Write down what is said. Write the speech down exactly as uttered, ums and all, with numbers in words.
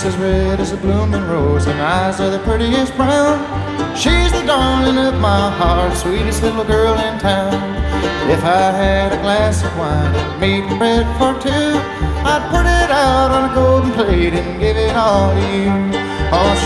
as red as a blooming rose, and eyes are the prettiest brown. She's the darling of my heart, sweetest little girl in town. If I had a glass of wine and meat and bread for two, I'd put it out on a golden plate and give it all to you. Oh,